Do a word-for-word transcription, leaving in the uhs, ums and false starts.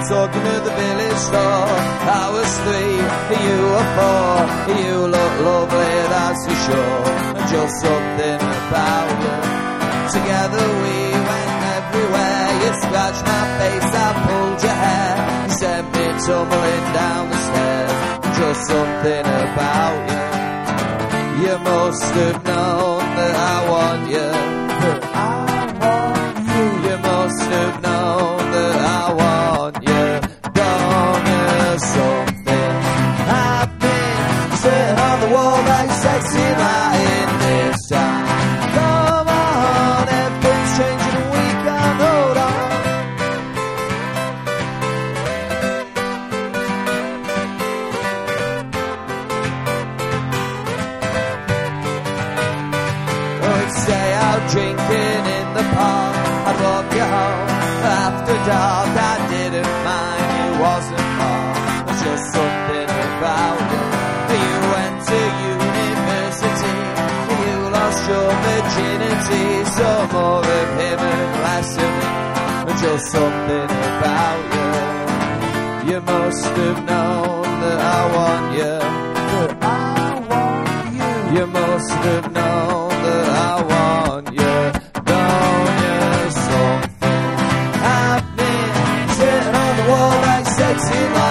talking to the village store. I was three, you were four. You look lovely, that's for sure. And just something about you. Together we went everywhere. You scratched my face, I pulled your hair. You sent me tumbling down the stairs. Just something about you. You must have known that I want you. That I want you. You must have known that I want you. Don't you? Something happening. Sitting on the wall like sexy lighting this time. Come on, everything's changing and we can't hold on. Stay out drinking in the park. I'd walk you home after dark. I didn't mind, it wasn't far. It's just something about you. You went to university. You lost your virginity. So more of him and less of me. It's just something about you. You must have known that I want you. That I want you. You must have known that I want you, don't you? Something happening, sitting on the wall like sexy lights.